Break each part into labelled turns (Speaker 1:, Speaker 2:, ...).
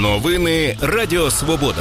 Speaker 1: Новини Радіо Свобода.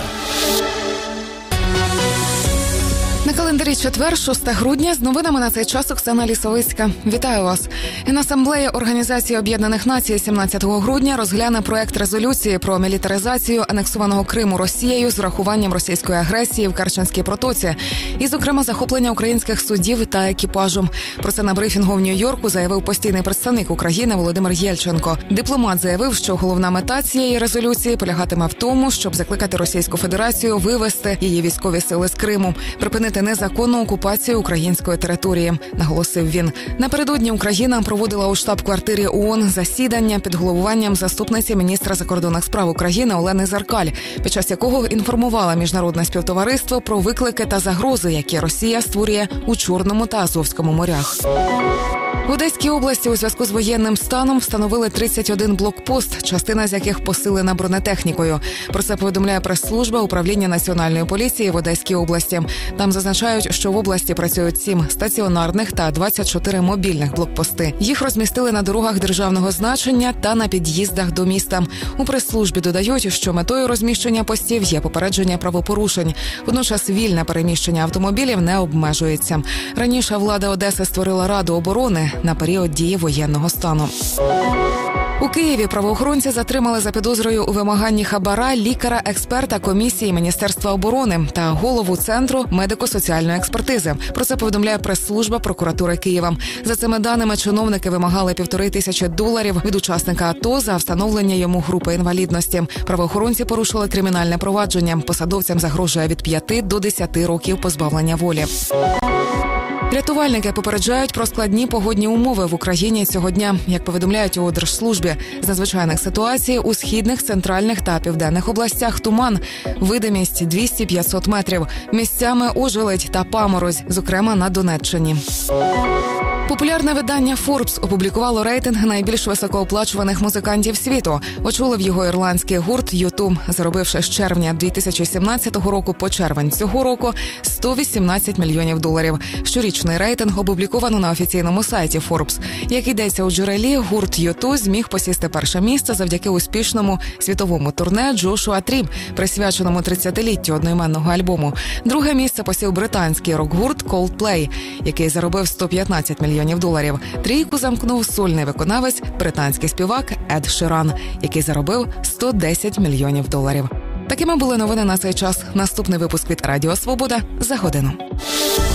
Speaker 2: На календарі четвер, 6 грудня, з новинами на цей час Оксана Лісовицька. Вітаю вас. Генасамблея Організації Об'єднаних Націй 17 грудня розгляне проект резолюції про мілітаризацію анексованого Криму Росією з врахуванням російської агресії в Керченській протоці і, зокрема, захоплення українських судів та екіпажу. Про це на брифінгу в Нью-Йорку заявив постійний представник України Володимир Єльченко. Дипломат заявив, що головна мета цієї резолюції полягатиме в тому, щоб закликати Російську Федерацію вивести її військові сили з Криму, припинити незаконну окупацію української території, наголосив він. Напередодні Україна проводила у штаб-квартирі ООН засідання під головуванням заступниці міністра закордонних справ України Олени Зеркаль, під час якого інформувала міжнародне співтовариство про виклики та загрози, які Росія створює у Чорному та Азовському морях. В Одеській області у зв'язку з воєнним станом встановили 31 блокпост, частина з яких посилена бронетехнікою. Про це повідомляє прес-служба Управління Національної поліції в Одеській області. Там зазначають, що в області працюють 7 стаціонарних та 24 мобільних блокпости. Їх розмістили на дорогах державного значення та на під'їздах до міста. У прес-службі додають, що метою розміщення постів є попередження правопорушень. Водночас вільне переміщення автомобілів не обмежується. Раніше влада Одеси створила Раду оборони на період дії воєнного стану. У Києві правоохоронці затримали за підозрою у вимаганні хабара лікаря-експерта комісії Міністерства оборони та голову Центру медико-соціальної експертизи. Про це повідомляє прес-служба прокуратури Києва. За цими даними, чиновники вимагали $1500 від учасника АТО за встановлення йому групи інвалідності. Правоохоронці порушили кримінальне провадження. Посадовцям загрожує від 5 до 10 років позбавлення волі. Рятувальники попереджають про складні погодні умови в Україні цього дня. Як повідомляють у Держслужбі з надзвичайних ситуацій, у східних, центральних та південних областях туман, видимість 200-500 метрів, місцями ожеледь та паморозь, зокрема на Донеччині. Популярне видання Forbes опублікувало рейтинг найбільш високооплачуваних музикантів світу. Очолив його ірландський гурт U2, заробивши з червня 2017 року по червень цього року $118 мільйонів. Щорічний рейтинг опубліковано на офіційному сайті Forbes. Як йдеться у джерелі, гурт U2 зміг посісти перше місце завдяки успішному світовому турне Joshua Tree, присвяченому 30-літтю одноіменного альбому. Друге місце посів британський рок-гурт Coldplay, який заробив $115 мільйонів. Трійку замкнув сольний виконавець, британський співак Ед Ширан, який заробив $110 мільйонів. Такими були новини на цей час. Наступний випуск від Радіо Свобода за годину.